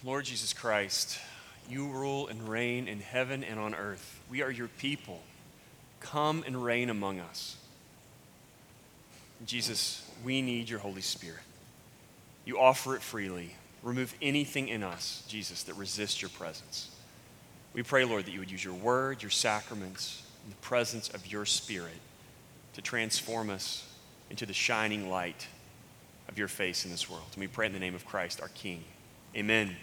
Lord Jesus Christ, you rule and reign in heaven and on earth. We are your people. Come and reign among us. Jesus, we need your Holy Spirit. You offer it freely. Remove anything in us, Jesus, that resists your presence. We pray, Lord, that you would use your word, your sacraments, and the presence of your Spirit to transform us into the shining light of your face in this world. And we pray in the name of Christ, our King. Amen.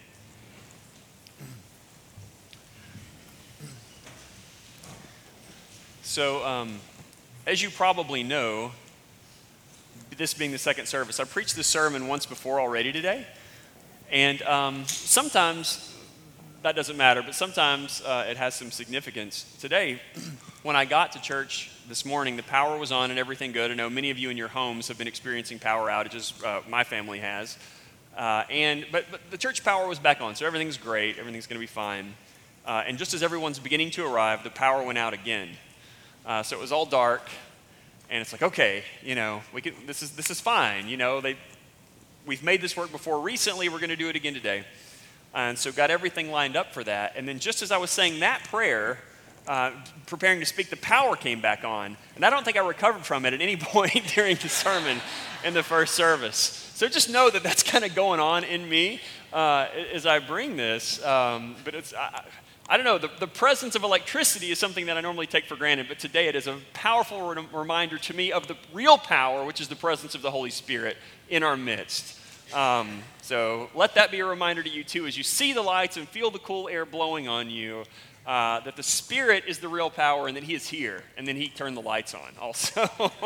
So, as you probably know, this being the second service, I preached this sermon once before already today. And sometimes that doesn't matter, but sometimes it has some significance. Today, when I got to church this morning, the power was on and everything good. I know many of you in your homes have been experiencing power outages. My family has. But the church power was back on, so everything's great. Everything's going to be fine. And just as everyone's beginning to arrive, the power went out again. So it was all dark, and it's like, okay, this is fine. We've made this work before recently. We're going to do it again today. And so got everything lined up for that. And then just as I was saying that prayer, preparing to speak, the power came back on. And I don't think I recovered from it at any point during the sermon in the first service. So just know that that's kind of going on in me as I bring this. But it's... I don't know, the presence of electricity is something that I normally take for granted, but today it is a powerful reminder to me of the real power, which is the presence of the Holy Spirit in our midst. So let that be a reminder to you too, as you see the lights and feel the cool air blowing on you, that the Spirit is the real power and that He is here, and then He turned the lights on also.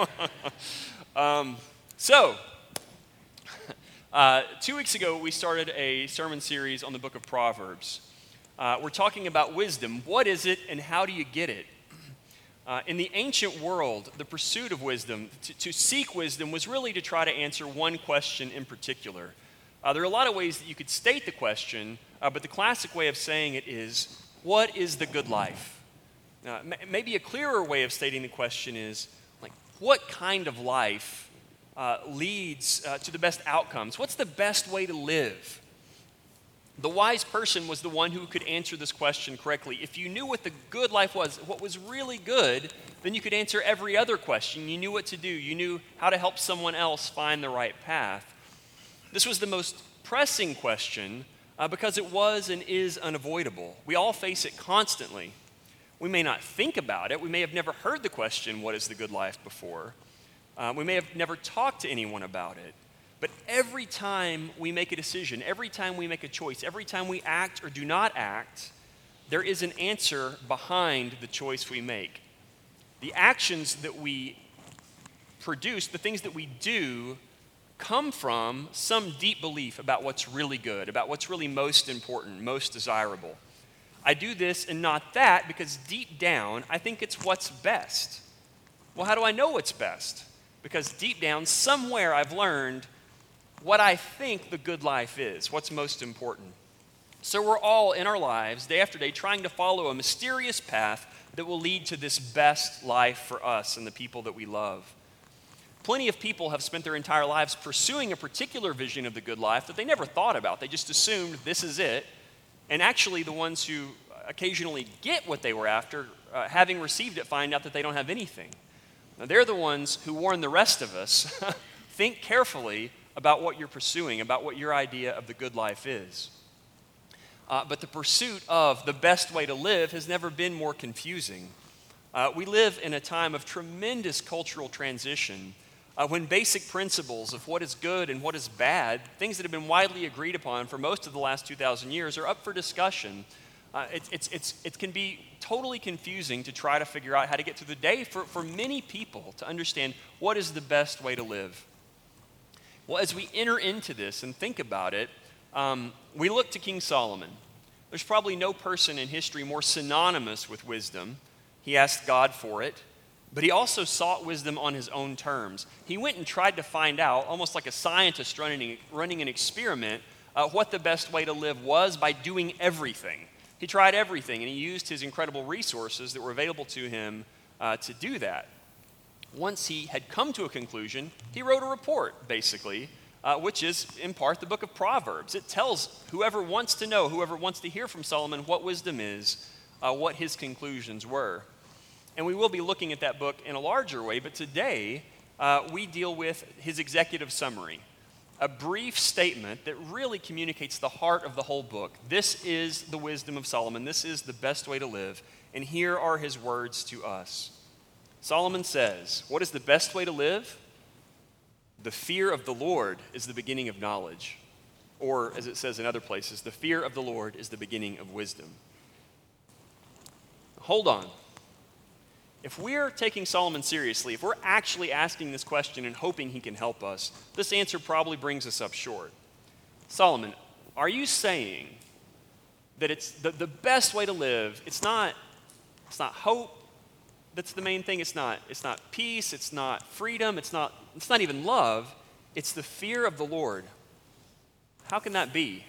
2 weeks ago we started a sermon series on the book of Proverbs. We're talking about wisdom. What is it and how do you get it? In the ancient world, the pursuit of wisdom, to seek wisdom, was really to try to answer one question in particular. There are a lot of ways that you could state the question, but the classic way of saying it is, what is the good life? Maybe a clearer way of stating the question is, what kind of life leads to the best outcomes? What's the best way to live? The wise person was the one who could answer this question correctly. If you knew what the good life was, what was really good, then you could answer every other question. You knew what to do. You knew how to help someone else find the right path. This was the most pressing question because it was and is unavoidable. We all face it constantly. We may not think about it. We may have never heard the question, what is the good life, before. We may have never talked to anyone about it. But every time we make a decision, every time we make a choice, every time we act or do not act, there is an answer behind the choice we make. The actions that we produce, the things that we do, come from some deep belief about what's really good, about what's really most important, most desirable. I do this and not that because deep down, I think it's what's best. Well, how do I know what's best? Because deep down, somewhere I've learned what I think the good life is, what's most important. So we're all in our lives, day after day, trying to follow a mysterious path that will lead to this best life for us and the people that we love. Plenty of people have spent their entire lives pursuing a particular vision of the good life that they never thought about. They just assumed this is it. And actually, the ones who occasionally get what they were after, having received it, find out that they don't have anything. Now, they're the ones who warn the rest of us, think carefully about what you're pursuing, about what your idea of the good life is. But the pursuit of the best way to live has never been more confusing. We live in a time of tremendous cultural transition when basic principles of what is good and what is bad, things that have been widely agreed upon for most of the last 2,000 years, are up for discussion. It can be totally confusing to try to figure out how to get through the day for many people to understand what is the best way to live. Well, as we enter into this and think about it, we look to King Solomon. There's probably no person in history more synonymous with wisdom. He asked God for it, but he also sought wisdom on his own terms. He went and tried to find out, almost like a scientist running an experiment, what the best way to live was by doing everything. He tried everything, and he used his incredible resources that were available to him to do that. Once he had come to a conclusion, he wrote a report, basically, which is in part the book of Proverbs. It tells whoever wants to know, whoever wants to hear from Solomon what wisdom is, what his conclusions were. And we will be looking at that book in a larger way, but today we deal with his executive summary, a brief statement that really communicates the heart of the whole book. This is the wisdom of Solomon. This is the best way to live. And here are his words to us. Solomon says, what is the best way to live? The fear of the Lord is the beginning of knowledge. Or, as it says in other places, the fear of the Lord is the beginning of wisdom. Hold on. If we're taking Solomon seriously, if we're actually asking this question and hoping he can help us, this answer probably brings us up short. Solomon, are you saying that it's the best way to live? It's not hope that's the main thing. It's not peace. It's not freedom. It's not even love. It's the fear of the Lord. How can that be?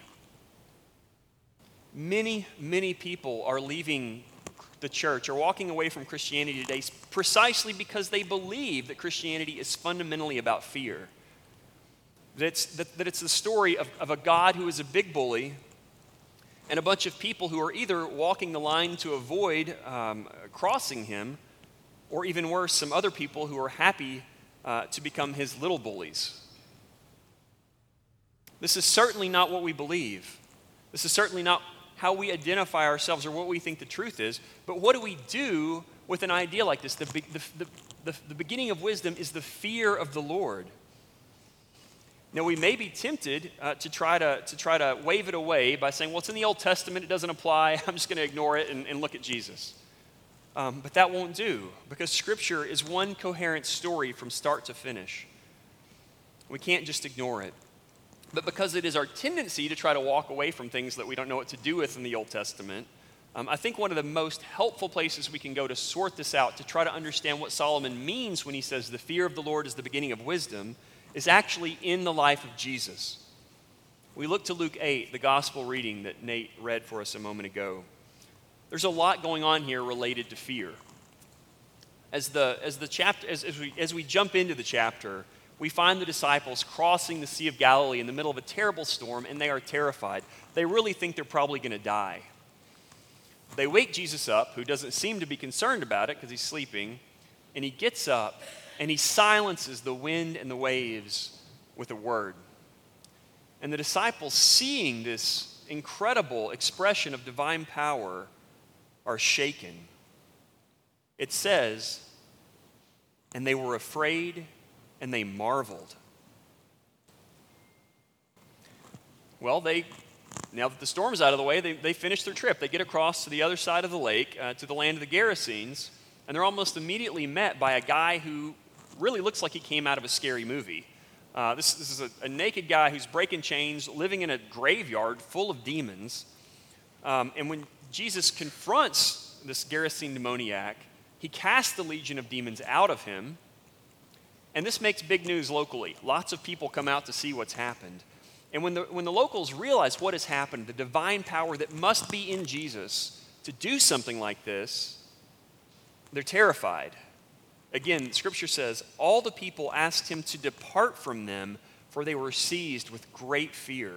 Many, many people are leaving the church or walking away from Christianity today precisely because they believe that Christianity is fundamentally about fear. That it's the story of a God who is a big bully and a bunch of people who are either walking the line to avoid crossing him, or even worse, some other people who are happy to become his little bullies. This is certainly not what we believe. This is certainly not how we identify ourselves or what we think the truth is. But what do we do with an idea like this? The beginning of wisdom is the fear of the Lord. Now, we may be tempted to try to wave it away by saying, well, it's in the Old Testament, it doesn't apply, I'm just going to ignore it and look at Jesus. But that won't do, because Scripture is one coherent story from start to finish. We can't just ignore it. But because it is our tendency to try to walk away from things that we don't know what to do with in the Old Testament, I think one of the most helpful places we can go to sort this out, to try to understand what Solomon means when he says the fear of the Lord is the beginning of wisdom, is actually in the life of Jesus. We look to Luke 8, the gospel reading that Nate read for us a moment ago. There's a lot going on here related to fear. As we jump into the chapter, we find the disciples crossing the Sea of Galilee in the middle of a terrible storm, and they are terrified. They really think they're probably going to die. They wake Jesus up, who doesn't seem to be concerned about it because he's sleeping, and he gets up and he silences the wind and the waves with a word. And the disciples, seeing this incredible expression of divine power, are shaken. It says, and they were afraid and they marveled. Well, now that the storm is out of the way, they finish their trip. They get across to the other side of the lake, to the land of the Gerasenes, and they're almost immediately met by a guy who really looks like he came out of a scary movie. This is a naked guy who's breaking chains, living in a graveyard full of demons. And when Jesus confronts this Gerasene demoniac, he casts the legion of demons out of him. And this makes big news locally. Lots of people come out to see what's happened. And when the locals realize what has happened, the divine power that must be in Jesus to do something like this, they're terrified. Again, Scripture says, all the people asked him to depart from them, for they were seized with great fear.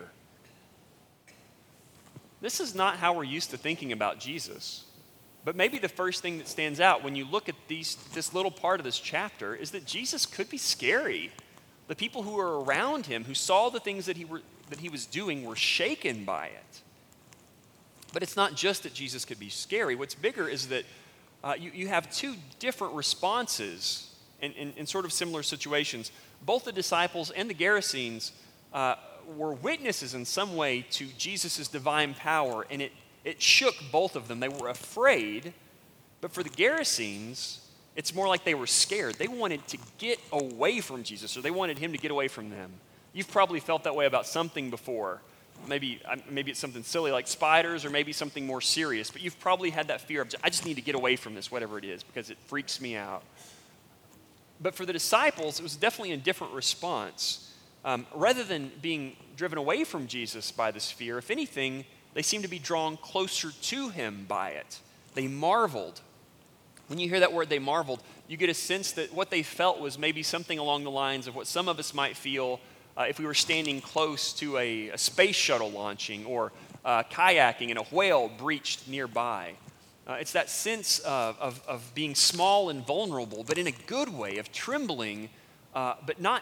This is not how we're used to thinking about Jesus. But maybe the first thing that stands out when you look at this little part of this chapter is that Jesus could be scary. The people who were around him, who saw the things that he was doing, were shaken by it. But it's not just that Jesus could be scary. What's bigger is that you have two different responses in sort of similar situations. Both the disciples and the Gerasenes were witnesses in some way to Jesus' divine power, and it shook both of them. They were afraid, but for the Gerasenes, it's more like they were scared. They wanted to get away from Jesus, or they wanted him to get away from them. You've probably felt that way about something before. Maybe it's something silly like spiders, or maybe something more serious, but you've probably had that fear of, I just need to get away from this, whatever it is, because it freaks me out. But for the disciples, it was definitely a different response. Rather than being driven away from Jesus by this fear, if anything, they seemed to be drawn closer to him by it. They marveled. When you hear that word, they marveled, you get a sense that what they felt was maybe something along the lines of what some of us might feel if we were standing close to a space shuttle launching, or kayaking and a whale breached nearby. It's that sense of being small and vulnerable, but in a good way, of trembling, but not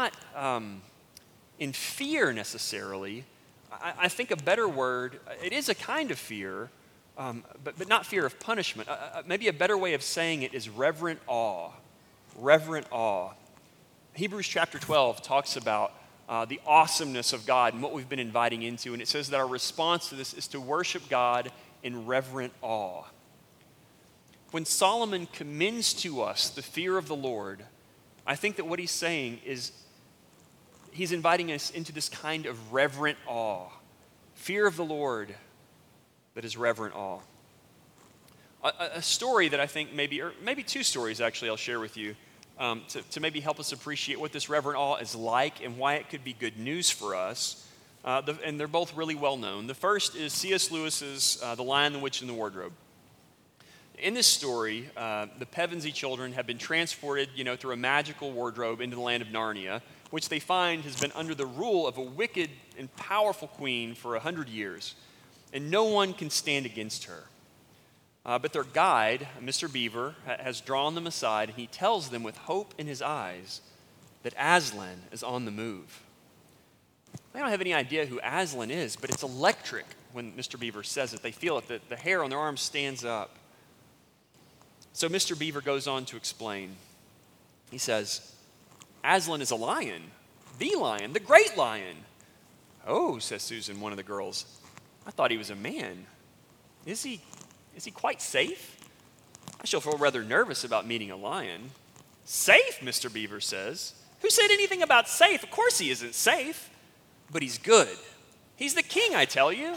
in fear necessarily. I think a better word, it is a kind of fear, but not fear of punishment. Maybe a better way of saying it is reverent awe. Reverent awe. Hebrews chapter 12 talks about the awesomeness of God and what we've been inviting into, and it says that our response to this is to worship God in reverent awe. When Solomon commends to us the fear of the Lord, I think that what he's saying is he's inviting us into this kind of reverent awe. Fear of the Lord that is reverent awe. A story that I think or maybe two stories actually I'll share with you to maybe help us appreciate what this reverent awe is like and why it could be good news for us. And they're both really well known. The first is C.S. Lewis's The Lion, the Witch, and the Wardrobe. In this story, the Pevensey children have been transported, through a magical wardrobe into the land of Narnia, which they find has been under the rule of a wicked and powerful queen for 100 years, and no one can stand against her. But their guide, Mr. Beaver, has drawn them aside, and he tells them with hope in his eyes that Aslan is on the move. They don't have any idea who Aslan is, but it's electric when Mr. Beaver says it. They feel it. The hair on their arms stands up. So Mr. Beaver goes on to explain. He says, Aslan is a lion, the great lion. Oh, says Susan, one of the girls, I thought he was a man. Is he quite safe? I shall feel rather nervous about meeting a lion. Safe, Mr. Beaver says. Who said anything about safe? Of course he isn't safe, but he's good. He's the king, I tell you.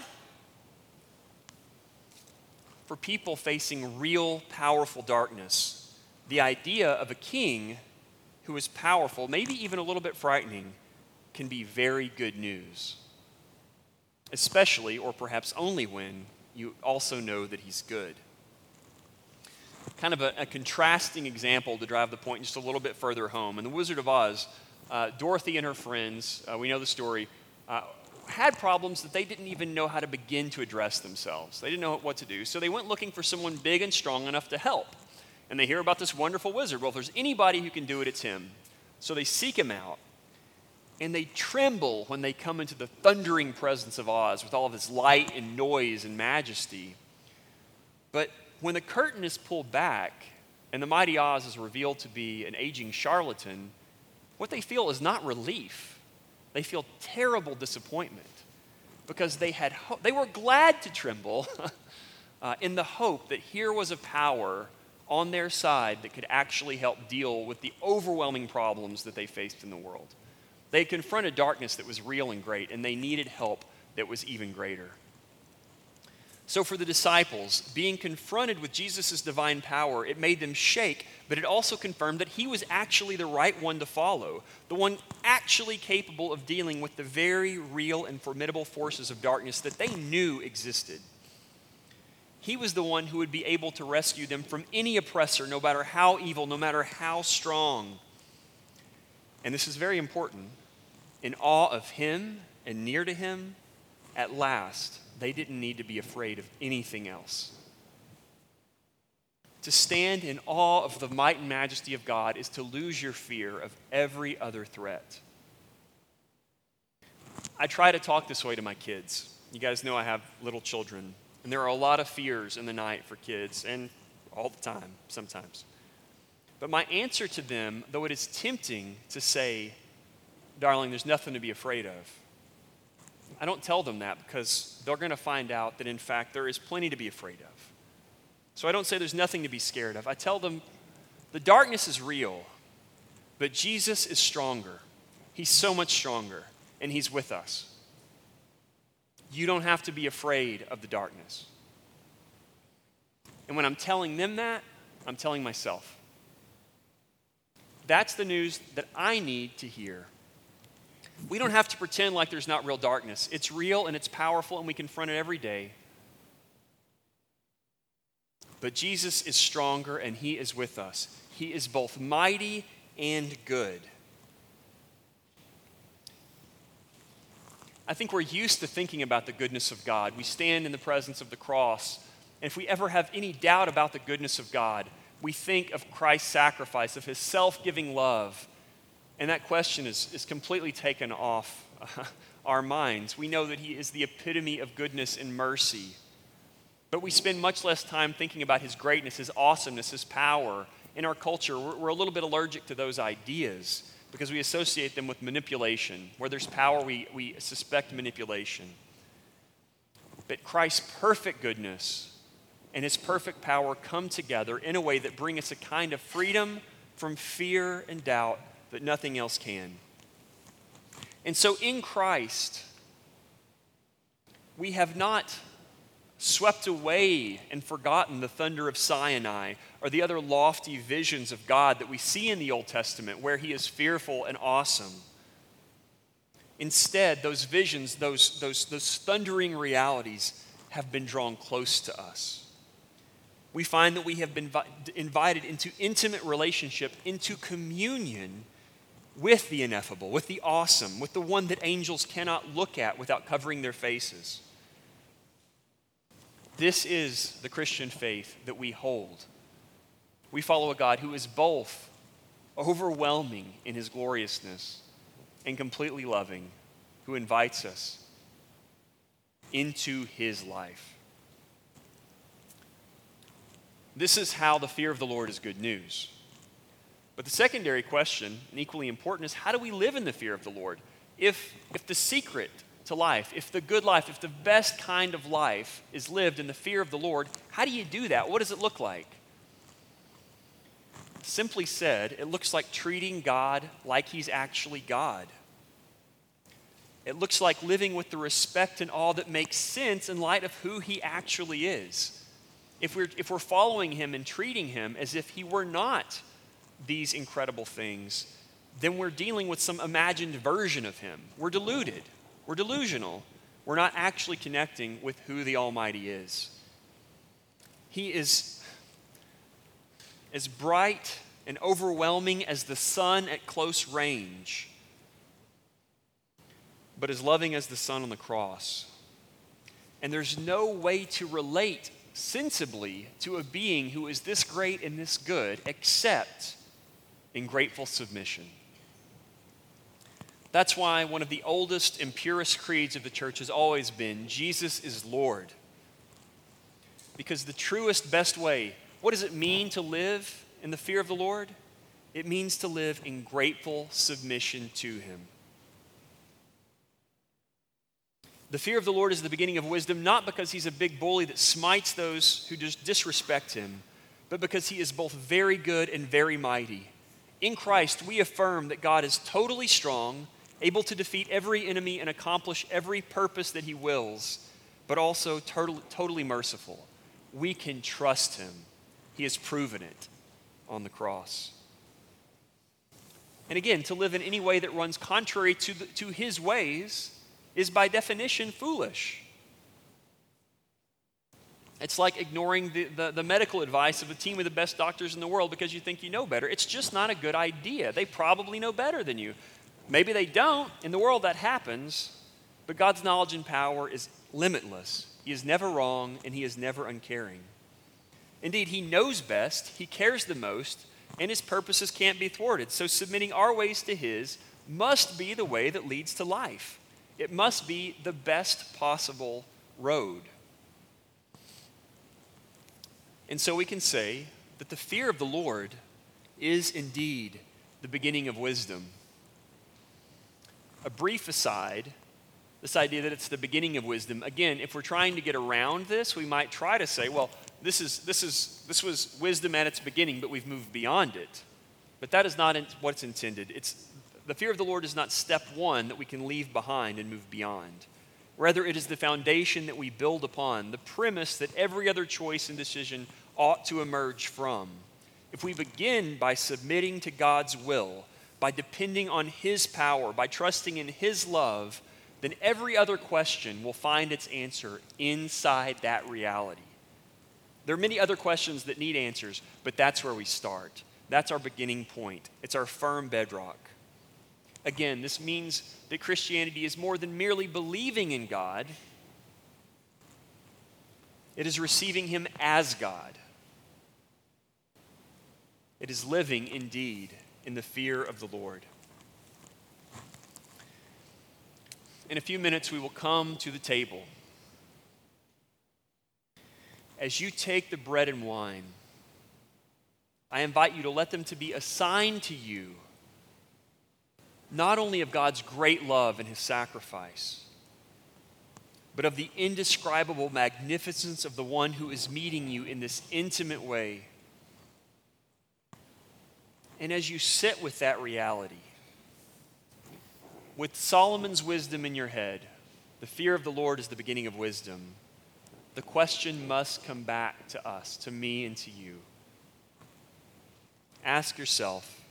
For people facing real, powerful darkness, the idea of a king who is powerful, maybe even a little bit frightening, can be very good news. Especially, or perhaps only, when you also know that he's good. Kind of a contrasting example to drive the point just a little bit further home. In The Wizard of Oz, Dorothy and her friends, we know the story, had problems that they didn't even know how to begin to address themselves. They didn't know what to do, so they went looking for someone big and strong enough to help. And they hear about this wonderful wizard. Well, if there's anybody who can do it, it's him. So they seek him out, and they tremble when they come into the thundering presence of Oz with all of his light and noise and majesty. But when the curtain is pulled back and the mighty Oz is revealed to be an aging charlatan, what they feel is not relief. They feel terrible disappointment because they were glad to tremble in the hope that here was a power on their side that could actually help deal with the overwhelming problems that they faced in the world. They had confronted darkness that was real and great, and they needed help that was even greater. So for the disciples, being confronted with Jesus' divine power, it made them shake, but it also confirmed that he was actually the right one to follow, the one actually capable of dealing with the very real and formidable forces of darkness that they knew existed. He was the one who would be able to rescue them from any oppressor, no matter how evil, no matter how strong. And this is very important. In awe of him and near to him, at last, they didn't need to be afraid of anything else. To stand in awe of the might and majesty of God is to lose your fear of every other threat. I try to talk this way to my kids. You guys know I have little children, and there are a lot of fears in the night for kids, and all the time, sometimes. But my answer to them, though it is tempting to say, darling, there's nothing to be afraid of, I don't tell them that because they're going to find out that, in fact, there is plenty to be afraid of. So I don't say there's nothing to be scared of. I tell them the darkness is real, but Jesus is stronger. He's so much stronger, and he's with us. You don't have to be afraid of the darkness. And when I'm telling them that, I'm telling myself. That's the news that I need to hear. We don't have to pretend like there's not real darkness. It's real and it's powerful, and we confront it every day. But Jesus is stronger and he is with us. He is both mighty and good. I think we're used to thinking about the goodness of God. We stand in the presence of the cross, and if we ever have any doubt about the goodness of God, we think of Christ's sacrifice, of his self-giving love, and that question is completely taken off our minds. We know that he is the epitome of goodness and mercy, but we spend much less time thinking about his greatness, his awesomeness, his power. In our culture, we're a little bit allergic to those ideas because we associate them with manipulation. Where there's power, we suspect manipulation. But Christ's perfect goodness and his perfect power come together in a way that bring us a kind of freedom from fear and doubt that nothing else can. And so in Christ, we have not swept away and forgotten the thunder of Sinai or the other lofty visions of God that we see in the Old Testament where he is fearful and awesome. Instead, those visions, those thundering realities have been drawn close to us. We find that we have been invited into intimate relationship, into communion with the ineffable, with the awesome, with the one that angels cannot look at without covering their faces. This is the Christian faith that we hold. We follow a God who is both overwhelming in his gloriousness and completely loving, who invites us into his life. This is how the fear of the Lord is good news. But the secondary question, and equally important, is how do we live in the fear of the Lord? If the secret to life, if the good life, if the best kind of life is lived in the fear of the Lord, how do you do that? What does it look like? Simply said, it looks like treating God like he's actually God. It looks like living with the respect and awe that makes sense in light of who he actually is. If we're following him and treating him as if he were not these incredible things, then we're dealing with some imagined version of him. We're deluded. We're delusional. We're not actually connecting with who the Almighty is. He is as bright and overwhelming as the sun at close range, but as loving as the Son on the cross. And there's no way to relate sensibly to a being who is this great and this good except in grateful submission. That's why one of the oldest and purest creeds of the church has always been, Jesus is Lord. Because the truest, best way, what does it mean to live in the fear of the Lord? It means to live in grateful submission to him. The fear of the Lord is the beginning of wisdom, not because he's a big bully that smites those who just disrespect him, but because he is both very good and very mighty. In Christ, we affirm that God is totally strong, able to defeat every enemy and accomplish every purpose that he wills, but also totally merciful. We can trust him. He has proven it on the cross. And again, to live in any way that runs contrary to his ways is by definition foolish. It's like ignoring the medical advice of a team of the best doctors in the world because you think you know better. It's just not a good idea. They probably know better than you. Maybe they don't. In the world that happens, but God's knowledge and power is limitless. He is never wrong and he is never uncaring. Indeed, he knows best, he cares the most, and his purposes can't be thwarted. So submitting our ways to his must be the way that leads to life. It must be the best possible road. And so we can say that the fear of the Lord is indeed the beginning of wisdom. A brief aside, this idea that it's the beginning of wisdom. Again, if we're trying to get around this, we might try to say, well, this was wisdom at its beginning, but we've moved beyond it. But that is not what's intended. The fear of the Lord is not step one that we can leave behind and move beyond. Rather, it is the foundation that we build upon, the premise that every other choice and decision ought to emerge from. If we begin by submitting to God's will, by depending on his power, by trusting in his love, then every other question will find its answer inside that reality. There are many other questions that need answers, but that's where we start. That's our beginning point. It's our firm bedrock. Again, this means that Christianity is more than merely believing in God. It is receiving him as God. It is living indeed in the fear of the Lord. In a few minutes, we will come to the table. As you take the bread and wine, I invite you to let them to be a sign to you, not only of God's great love and his sacrifice, but of the indescribable magnificence of the one who is meeting you in this intimate way. And as you sit with that reality, with Solomon's wisdom in your head, the fear of the Lord is the beginning of wisdom, the question must come back to us, to me and to you. Ask yourself,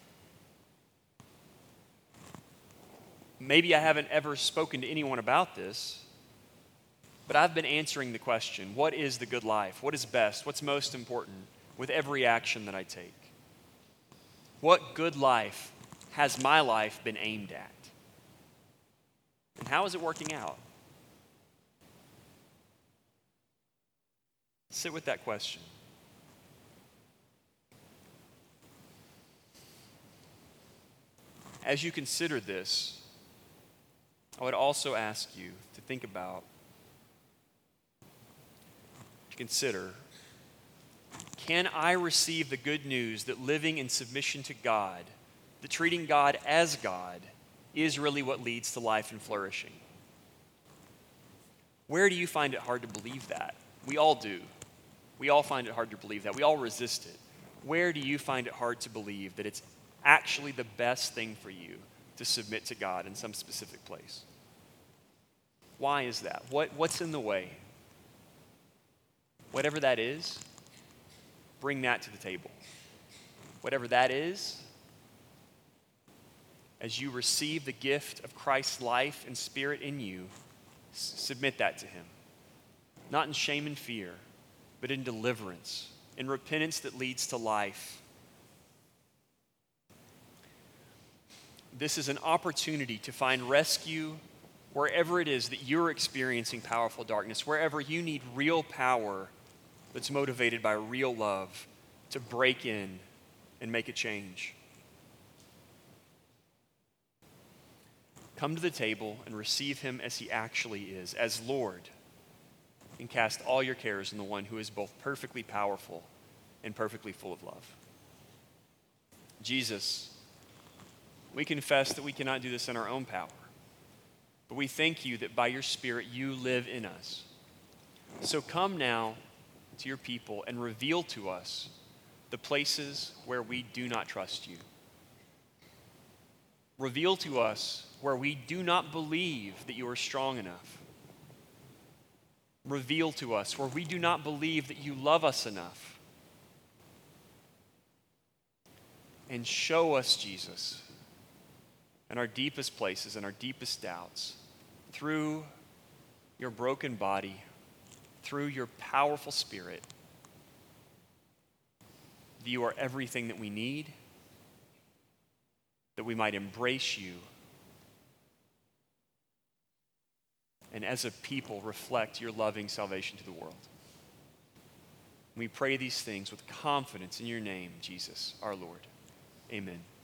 maybe I haven't ever spoken to anyone about this, but I've been answering the question, what is the good life? What is best? What's most important with every action that I take? What good life has my life been aimed at? And how is it working out? Sit with that question. As you consider this, I would also ask you to think about, to consider, can I receive the good news that living in submission to God, that treating God as God, is really what leads to life and flourishing? Where do you find it hard to believe that? We all do. We all find it hard to believe that. We all resist it. Where do you find it hard to believe that it's actually the best thing for you to submit to God in some specific place? Why is that? What's in the way? Whatever that is, bring that to the table. Whatever that is, as you receive the gift of Christ's life and Spirit in you, submit that to him. Not in shame and fear, but in deliverance, in repentance that leads to life. This is an opportunity to find rescue wherever it is that you're experiencing powerful darkness, wherever you need real power that's motivated by real love to break in and make a change. Come to the table and receive him as he actually is, as Lord, and cast all your cares on the one who is both perfectly powerful and perfectly full of love. Jesus, we confess that we cannot do this in our own power, but we thank you that by your Spirit you live in us. So come now to your people and reveal to us the places where we do not trust you. Reveal to us where we do not believe that you are strong enough. Reveal to us where we do not believe that you love us enough. And show us, Jesus, in our deepest places and our deepest doubts, through your broken body, through your powerful Spirit, that you are everything that we need, that we might embrace you, and as a people reflect your loving salvation to the world. We pray these things with confidence in your name, Jesus, our Lord. Amen.